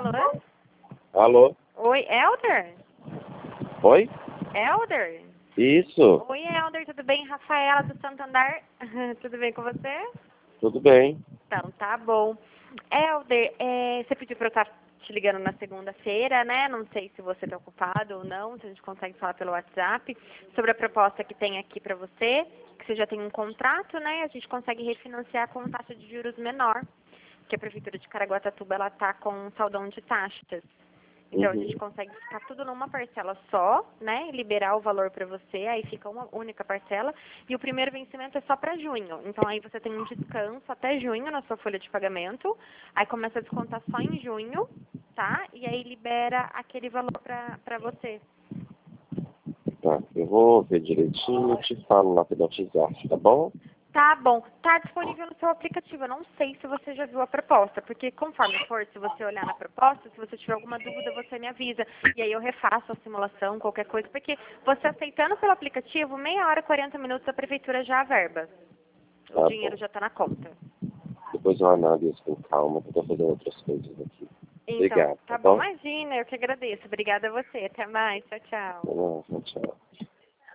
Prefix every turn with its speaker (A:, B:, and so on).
A: Alô?
B: Alô?
A: Oi, Elder?
B: Oi?
A: Elder?
B: Isso,
A: Oi, Elder, tudo bem? Rafaela do Santander. Tudo bem com você?
B: tudo bem.
A: Então, tá bom. Elder, você pediu pra eu estar te ligando na segunda-feira, né? Não sei se você tá ocupado ou não, se a gente consegue falar pelo WhatsApp, sobre a proposta que tem aqui pra você, que você já tem um contrato, né? A gente consegue refinanciar com taxa de juros menor, que a Prefeitura de Caraguatatuba, ela tá com um saldão de taxas. Então, a gente
B: Uhum.
A: consegue ficar tudo numa parcela só, né? Liberar o valor para você, aí fica uma única parcela. E o primeiro vencimento é só para junho. Então, aí você tem um descanso até junho na sua folha de pagamento. Aí começa a descontar só em junho, tá? E aí libera aquele valor para você.
B: Tá, eu vou ver direitinho e te falo lá pelo WhatsApp, tá bom?
A: Tá bom. Tá disponível no seu aplicativo. Eu não sei se você já viu a proposta, porque conforme for, se você olhar na proposta, se você tiver alguma dúvida, você me avisa. E aí eu refaço a simulação, qualquer coisa, porque você aceitando pelo aplicativo, meia hora, 40 minutos, a prefeitura já averba. O
B: Tá
A: dinheiro
B: bom.
A: já está na conta.
B: Depois eu analiso com calma, porque eu tô fazendo outras coisas aqui.
A: Então,
B: Obrigado, tá
A: tá bom.
B: bom?
A: Imagina, eu que agradeço. Obrigada a você. Até mais. Tchau, tchau.
B: Nossa, tchau.